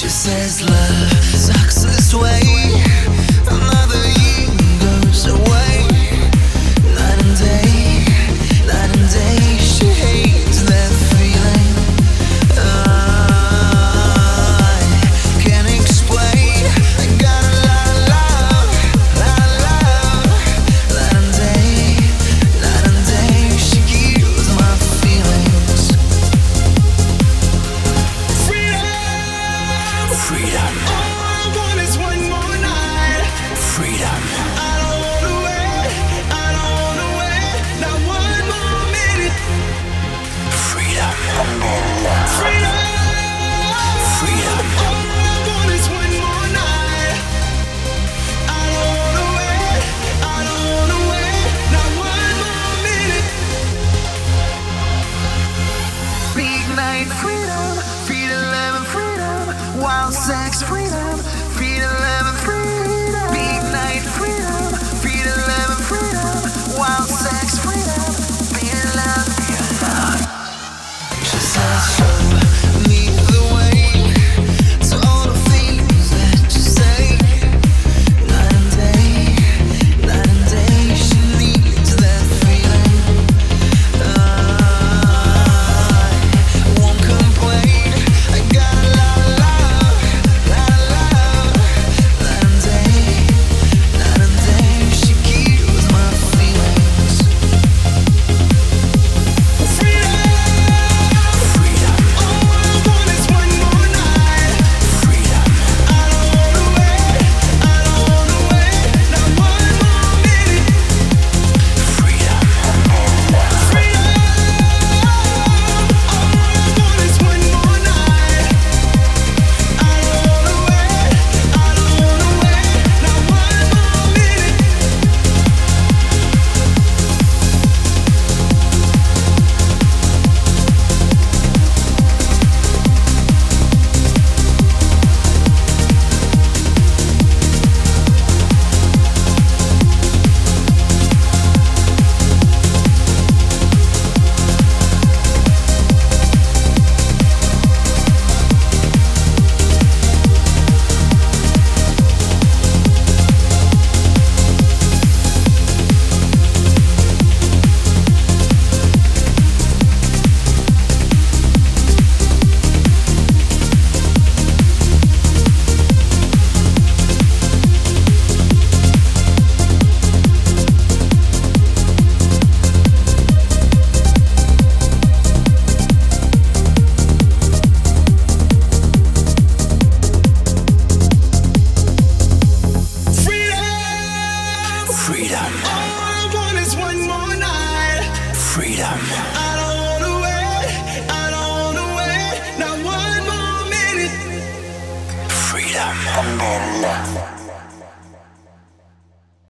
She says love sucks this way. Another year goes away. Night and day, night and day. She hates that feeling. I can't explain. I got a lot of love, Night and day, she kills my feelings. Freedom. All I want is one more night. Freedom. I don't wanna wait. I don't wanna wait. Not one more minute. Freedom. Freedom. Freedom. All I want is one more night. I don't wanna wait. I don't wanna wait. Not one more minute. Big night freedom. Feed 11 freedom. Wild sex freedom. Feed 11 freedom. Big night freedom. Feed 11 freedom. Wild sex freedom. Feed 11 freedom. She says show me the way to all the things that you say. Night and day, she needs that feeling. I won't complain. I got a lot of love, Night and day, she kills my feelings. Freedom. All I want is one more night. Freedom. I don't wanna wait. I don't wanna wait. Not one more minute. Freedom. Freedom. All I want is one more night. I don't wanna wait. I don't wanna wait. Not one more minute. Freedom. All I want is one more night. Freedom. I don't wanna wait. I don't wanna wait. Not one more minute. Freedom.